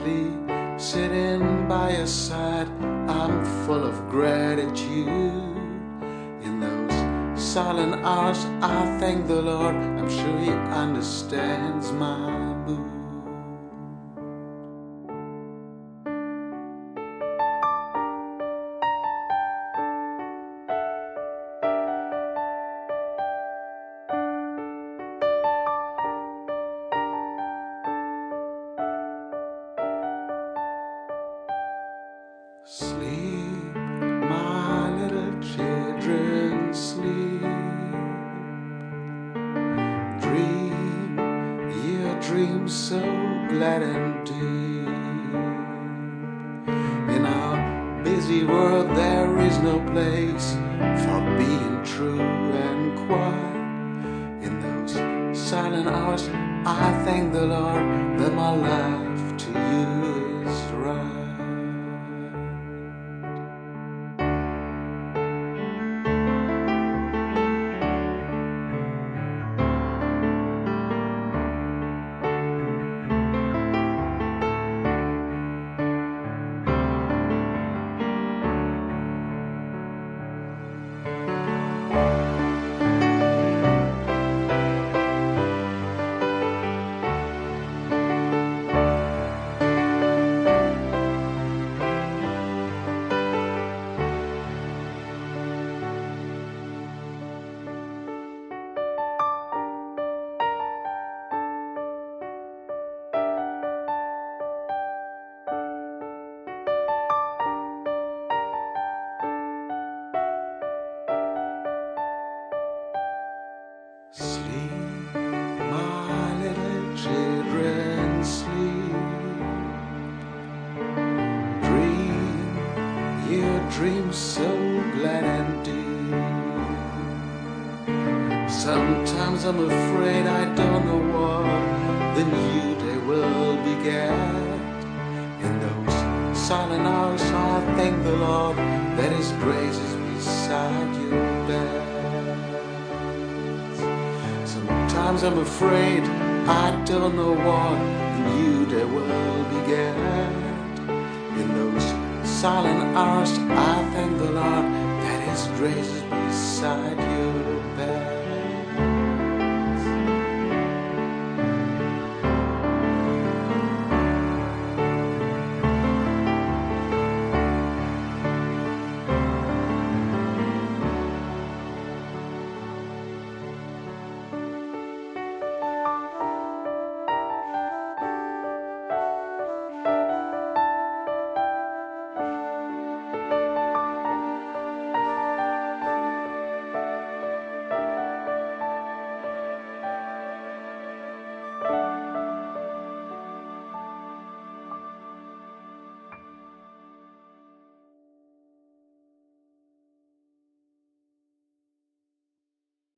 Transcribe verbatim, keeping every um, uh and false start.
quietly sitting by your side. I'm full of gratitude. In those silent hours I thank the Lord. I'm sure He understands my mood. Sleep, my little children, sleep. Dream your dreams so glad and deep. In our busy world there is no place for being true and quiet. In those silent hours I thank the Lord that my life to you is right. Sleep, my little children, sleep. Dream your dreams so glad and deep. Sometimes I'm afraid I don't know what the new day will beget. In those silent hours I thank the Lord that His grace is beside your bed. Sometimes I'm afraid I don't know what the new day will beget. In those silent hours I thank the Lord that His grace is beside your bed.